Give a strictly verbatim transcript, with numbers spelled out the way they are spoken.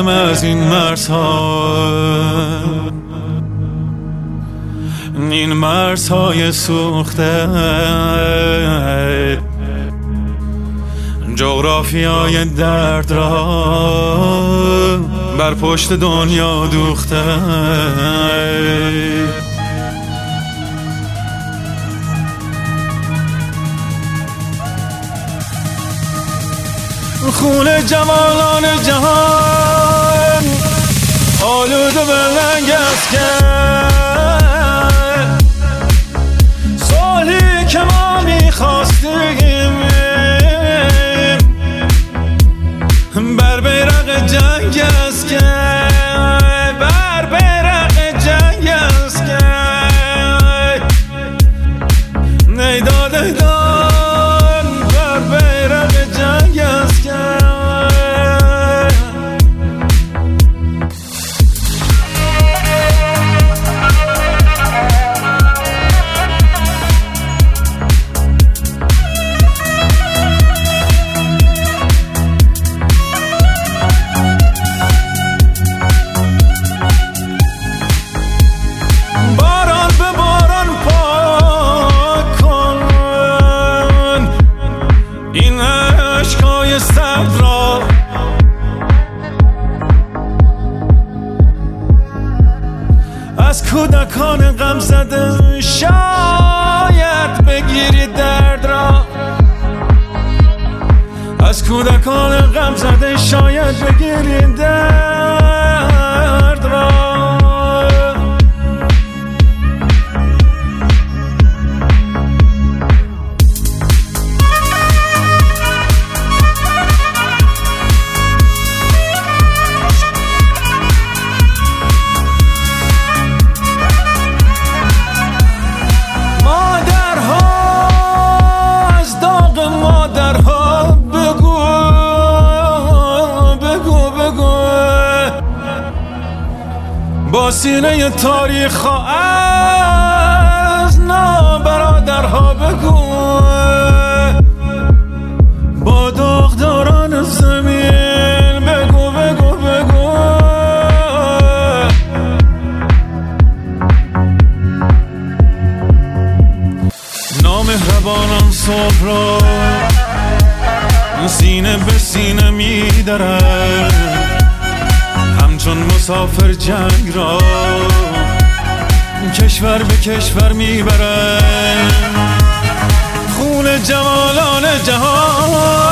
برم از این مرزها، این مرزهای سوخته، جغرافیای درد را بر پشت دنیا دوخته. خون جوانان جهان آلوده به رنگ است که صلحی که ما می‌خواستیم بر بیرق جنگ است که بر بیرق جنگ است که نیداد ایدان بر بیرق جنگ است که سرد را از کودکان غم زده شاید بگیری درد را، از کودکان غم زده شاید بگیری درد را. با سینه تاریخ ها از نابرادرها بگو، با داغداران زمین بگو بگو بگو. نامهربانان صبح را سینه به سینه می‌درند، همچون مسافر جنگ را کشور به کشور میبرند. خون جوانان جهان